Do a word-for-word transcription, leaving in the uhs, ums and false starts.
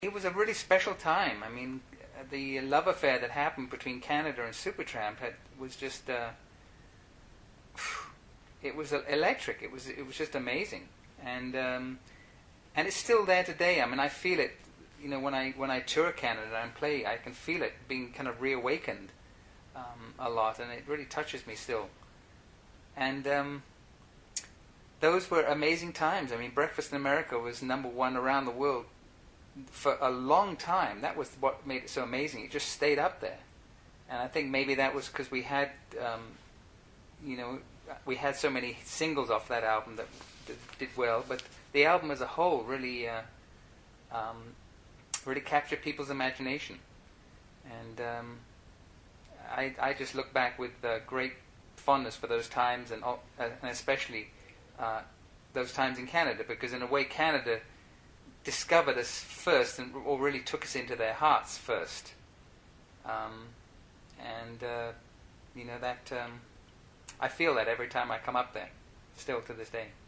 It was a really special time. I mean, the love affair that happened between Canada and Supertramp had, was just, uh, it was electric. It was it was just amazing, and um, and it's still there today. I mean, I feel it. You know, when I when I tour Canada and play, I can feel it being kind of reawakened um, a lot, and it really touches me still. And um, those were amazing times. I mean, Breakfast in America was number one around the world for a long time. That was what made it so amazing. It just stayed up there, and I think maybe that was because we had, um, you know, we had so many singles off that album that, that did well. But the album as a whole really, uh, um, really captured people's imagination, and um, I, I just look back with uh, great fondness for those times, and, uh, and especially uh, those times in Canada, because in a way Canada discovered us first, and or really took us into their hearts first, um, and uh, you know that um, I feel that every time I come up there, still to this day.